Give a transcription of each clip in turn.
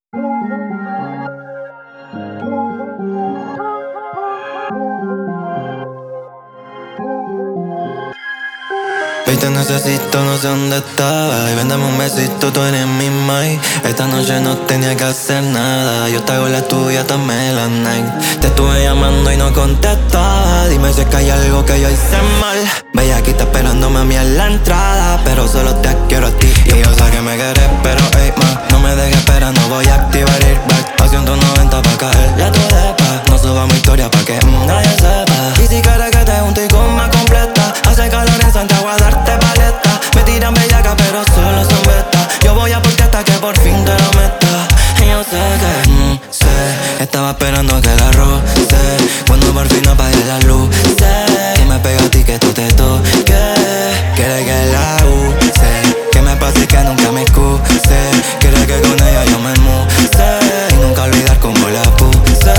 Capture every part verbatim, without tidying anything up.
Hoy te necesito, no sé dónde estaba. Y véndame un besito, tú eres mi mai. Esta noche no tenía que hacer nada. Yo te hago la tuya, dame la night. Te estuve llamando y no contestaba. Dime si es que hay algo que yo hice mal. Bellaquita esperándome a mí en la entrada, pero solo te quiero a ti. Y yo sé que me querés, pero ey, ma, no me dejes esperando, voy a activar el back. A ciento noventa pa' caerle a tu depa. No suba mi historia pa' que mm, nadie sepa. Y si quieres que te junte y con más completa. Hace calor en Santiago a darte paleta. Me tiran bellaca pero solo son betas. Yo voy a por ti hasta que por fin te lo meta. Y yo sé que, mm, sé, estaba esperando que la roce. Cuando por fin apague la luz, sé que me pega a ti, que tú te toques. Quiere que la use, que me pase y que nunca me excuse. Quiere que con ella yo me muse y nunca olvidar cómo la puse.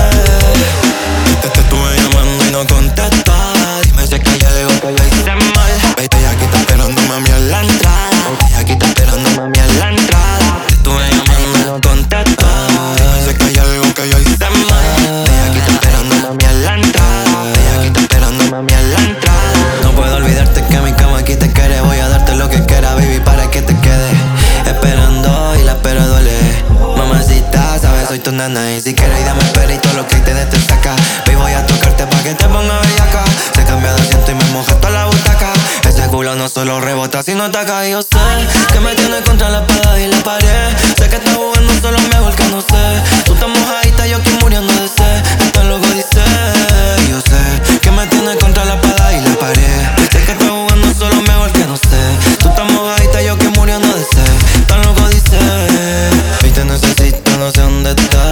Te, te estuve llamando y no contestaba. Dime si es que hay algo que yo hice mal. Bellaquita esperándome a mí en la entrada. Bellaquita esperándome a mí en la entrada. Te estuve llamando y no contestaba. Dime si es que hay algo que yo hice mal. Bellaquita esperándome a mí en la entrada. Bellaquita esperándome a mí en la entrada. No puedo olvidarte que mi cama aquí te quiere. Voy a darte lo que quiera, baby, para que te quede esperando y la espera duele. Mamacita, sabes, soy tu nana. Y si quieres dame espera y todo lo que te dé te saca. Baby, voy a tocarte pa' que te ponga bellaca. Se cambia de asiento y me moja toda la butaca. Ese culo no solo rebota sino ataca. Y yo sé que me tienes contra la espada y la pared. Sé que estás jugando solo mejor que no sé. Tú estás mojadita, yo aquí muriendo de sed. Estás loco, dice. Y yo sé que me tienes contra la espada y la pared. Sé que estás jugando solo mejor que no sé. Tú estás mojadita, yo aquí muriendo de sed. Estás loco, dice. Hoy te necesito, no sé dónde estás.